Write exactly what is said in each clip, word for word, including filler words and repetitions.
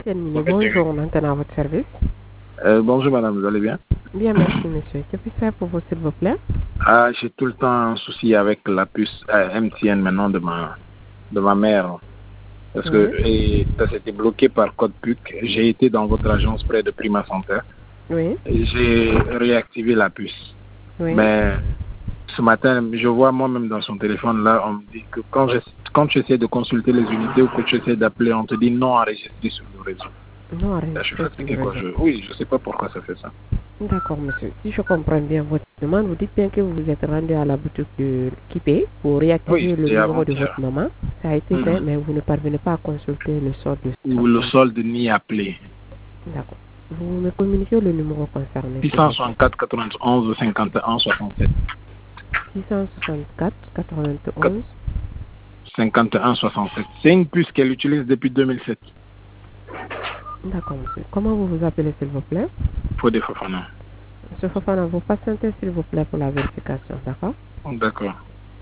Terminé. Bonjour, on entend à votre service. Euh, bonjour madame, vous allez bien? Bien, merci monsieur. Que puis-je faire pour vous, s'il vous plaît? Ah, j'ai tout le temps un souci avec la puce euh, M T N maintenant de ma, de ma mère. Parce Oui. que et, ça s'était bloqué par code P U C. J'ai été dans votre agence près de Prima Center. Oui. Et j'ai réactivé la puce. Oui. Mais ce matin, je vois moi-même dans son téléphone, là, on me dit que quand je quand tu essaies de consulter les unités ou que tu essaies d'appeler, on te dit non enregistré sur le réseau. Non, Là, je suis enregistré sur le fatigué, quoi. réseau. Je, oui, je sais pas pourquoi ça fait ça. D'accord, monsieur. Si je comprends bien votre demande, vous dites bien que vous vous êtes rendu à la boutique de Kipé pour Oui, réactiver le c'était numéro de avant-hier. votre maman. Ça a été fait, Mhm. mais vous ne parvenez pas à consulter le sort de Ou son le compte. solde ni appelé. D'accord. Vous me communiquez le numéro concerné, s'il vous plaît. six cent soixante-quatre quatre-vingt-onze cinquante et un soixante-sept. six cent soixante-quatre quatre-vingt-onze. cinquante et un soixante-sept. C'est une puce qu'elle utilise depuis deux mille sept. D'accord, monsieur. Comment vous vous appelez, s'il vous plaît? Faut des Fofana. Monsieur Fofana, vous patientez, s'il vous plaît, pour la vérification, d'accord? D'accord.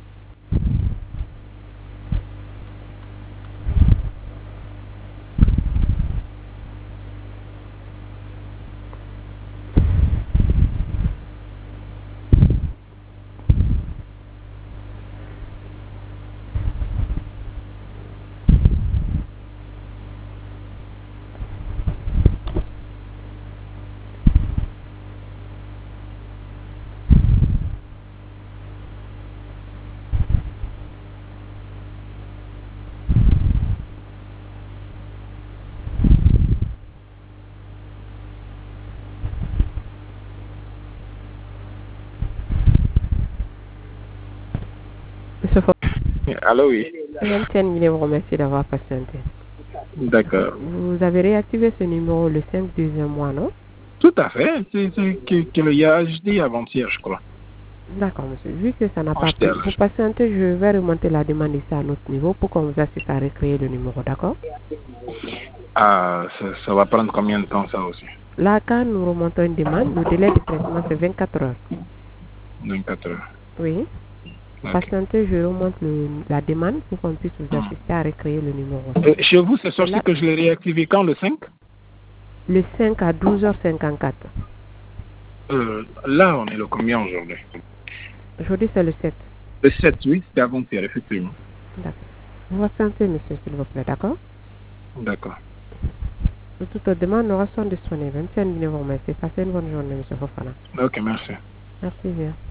Monsieur Fofana, Allô, oui. M T N vous remercie d'avoir patienté. D'accord. Vous avez réactivé ce numéro le cinq du deuxième mois, non? Tout à fait. C'est c'est que, que le y a acheté avant-hier, je crois. D'accord, monsieur. Vu que ça n'a pas Acheté pris, à vous l'âge. patientez, je vais remonter la demande ici à notre niveau pour qu'on vous assiste à recréer le numéro, d'accord? Ah, ça, ça va prendre combien de temps, ça aussi? Là, quand nous remontons une demande, le délai de traitement, c'est vingt-quatre heures. vingt-quatre heures. Oui. Ok. Patientez, je remonte le- la demande pour qu'on puisse vous assister à recréer le numéro. Euh, chez vous, c'est C'est sorti là, que je l'ai réactivé quand, le cinq? le cinq à douze heures cinquante-quatre. euh, Là, on est le combien aujourd'hui? Aujourd'hui, c'est le sept. Le sept, oui, c'était avant-hier, effectivement. D'accord. Vous patientez, monsieur, s'il vous plaît, d'accord? D'accord. Toutes les demandes nous sont disponibles. M T N vous remercie. Passez une bonne journée, monsieur Fofana. Ok, merci. Merci bien.